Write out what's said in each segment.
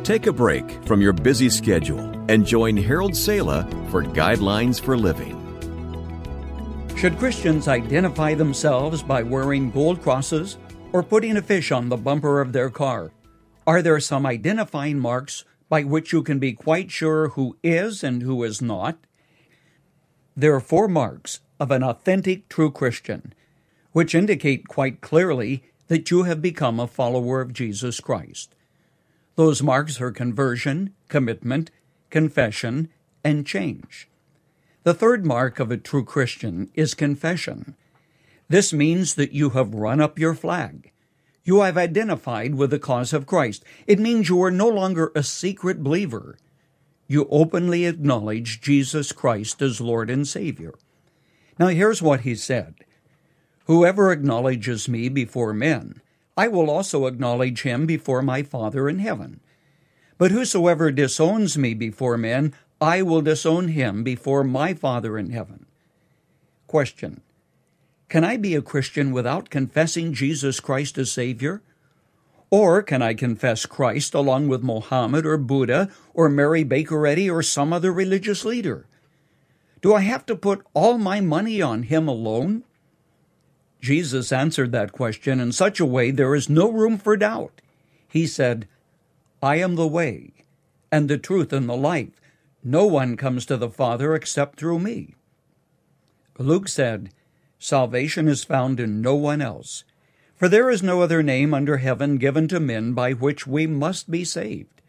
Take a break from your busy schedule and join Harold Sala for Guidelines for Living. Should Christians identify themselves by wearing gold crosses or putting a fish on the bumper of their car? Are there some identifying marks by which you can be quite sure who is and who is not? There are 4 marks of an authentic true Christian, which indicate quite clearly that you have become a follower of Jesus Christ. Those marks are conversion, commitment, confession, and change. The 3rd mark of a true Christian is confession. This means that you have run up your flag. You have identified with the cause of Christ. It means you are no longer a secret believer. You openly acknowledge Jesus Christ as Lord and Savior. Now here's what he said. Whoever acknowledges me before men, I will also acknowledge him before my Father in heaven. But whosoever disowns me before men, I will disown him before my Father in heaven. Question. Can I be a Christian without confessing Jesus Christ as Savior? Or can I confess Christ along with Mohammed or Buddha or Mary Baker Eddy or some other religious leader? Do I have to put all my money on him alone? Jesus answered that question in such a way there is no room for doubt. He said, I am the way, and the truth, and the life. No one comes to the Father except through me. Luke said, Salvation is found in no one else, for there is no other name under heaven given to men by which we must be saved.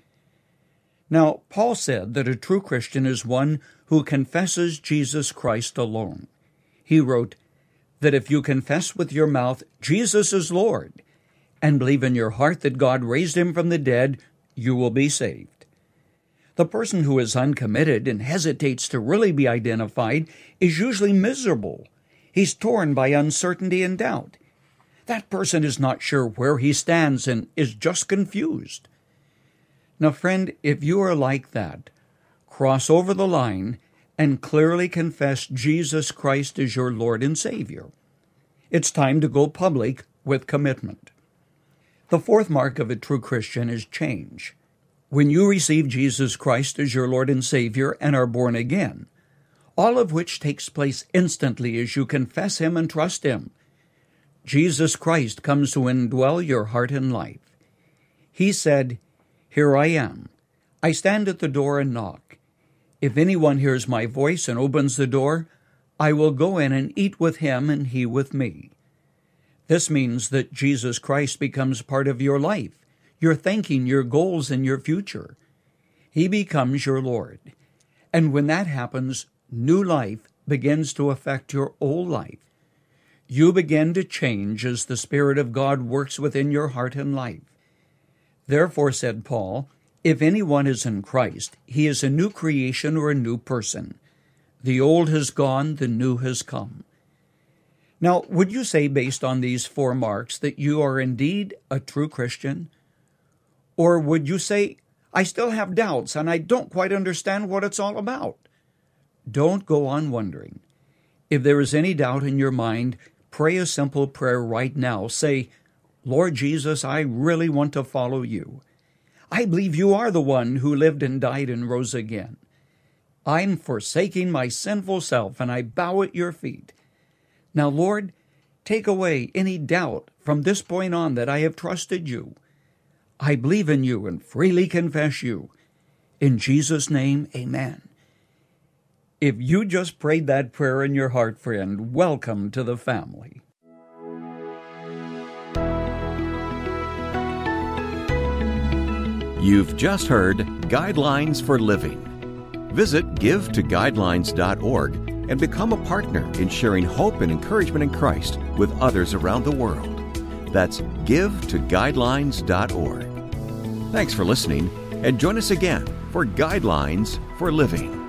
Now, Paul said that a true Christian is one who confesses Jesus Christ alone. He wrote that if you confess with your mouth Jesus is Lord, and believe in your heart that God raised him from the dead, you will be saved. The person who is uncommitted and hesitates to really be identified is usually miserable. He's torn by uncertainty and doubt. That person is not sure where he stands and is just confused. Now, friend, if you are like that, cross over the line and clearly confess Jesus Christ as your Lord and Savior. It's time to go public with commitment. The 4th mark of a true Christian is change. When you receive Jesus Christ as your Lord and Savior and are born again, all of which takes place instantly as you confess him and trust him, Jesus Christ comes to indwell your heart and life. He said, Here I am. I stand at the door and knock. If anyone hears my voice and opens the door, I will go in and eat with him and he with me. This means that Jesus Christ becomes part of your life, your thinking, your goals, and your future. He becomes your Lord. And when that happens, new life begins to affect your old life. You begin to change as the Spirit of God works within your heart and life. Therefore, said Paul, if anyone is in Christ, he is a new creation or a new person. The old has gone, the new has come. Now, would you say, based on these 4 marks, that you are indeed a true Christian? Or would you say, I still have doubts and I don't quite understand what it's all about? Don't go on wondering. If there is any doubt in your mind, pray a simple prayer right now. Say, Lord Jesus, I really want to follow you. I believe you are the one who lived and died and rose again. I'm forsaking my sinful self, and I bow at your feet. Now, Lord, take away any doubt from this point on that I have trusted you. I believe in you and freely confess you. In Jesus' name, amen. If you just prayed that prayer in your heart, friend, welcome to the family. You've just heard Guidelines for Living. Visit givetoguidelines.org and become a partner in sharing hope and encouragement in Christ with others around the world. That's givetoguidelines.org. Thanks for listening, and join us again for Guidelines for Living.